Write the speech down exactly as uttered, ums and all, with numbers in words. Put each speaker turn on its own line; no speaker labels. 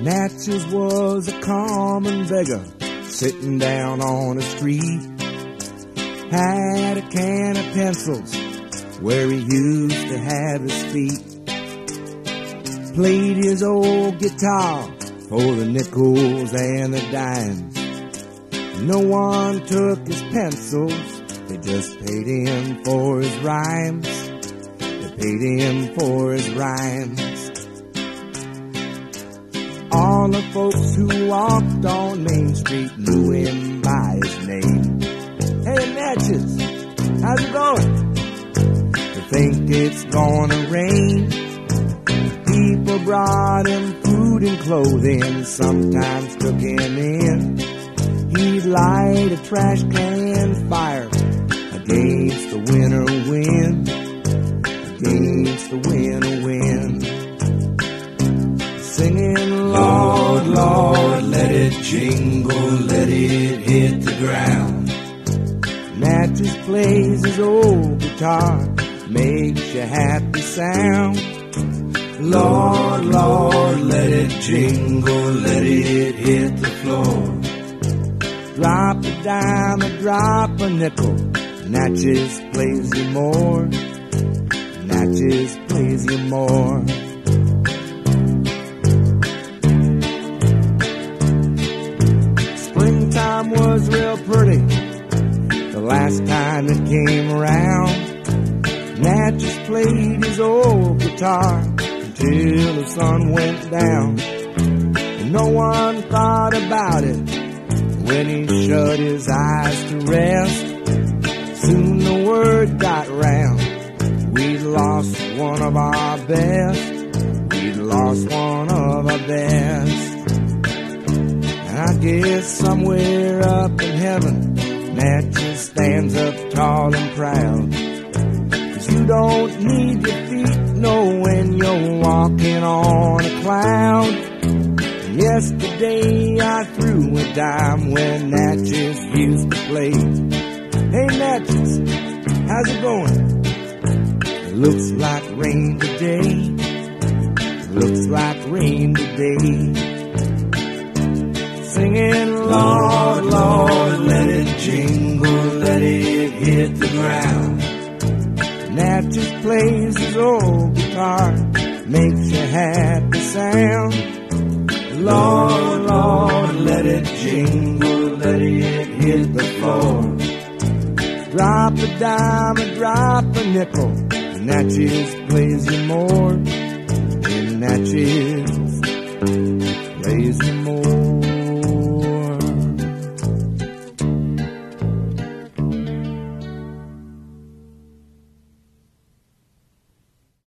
Natchez was a common beggar sitting down on a street. Had a can of pencils where he used to have his feet. Played his old guitar for the nickels and the dimes. No one took his pencils, they just paid him for his rhymes. They paid him for his rhymes. All the folks who walked on Main Street knew him by his name. Hey Natchez, how's it going? They think it's gonna rain. People brought him food and clothing, sometimes took him in. He'd light a trash can fire against the winter wind, against the winter wind. Singing, Lord, Lord, let it jingle, let it hit the ground. Natchez plays his old guitar, makes you happy sound. Lord, Lord, let it jingle, let it hit the floor. Drop a dime, a drop a nickel, Natchez plays you more. Natchez plays you more. Springtime was real pretty the last time it came around. Natchez played his old guitar until the sun went down. And no one thought about it when he shut his eyes to rest. Soon the word got round, we'd lost one of our best. We'd lost one of our best. And I guess somewhere up in heaven, Natchez stands up tall and proud. 'Cause you don't need your feet, no, when you're walking on a cloud. Yesterday I threw a dime when Natchez used to play. Hey Natchez, how's it going? It looks like rain today. Looks like rain today. Singing, Lord, Lord, let it jingle, let it hit the ground. Natchez plays his old guitar, makes a happy sound. Lord, Lord, let it jingle, let it hit the floor. Drop a dime, a drop a nickel, Natchez plays you more. And Natchez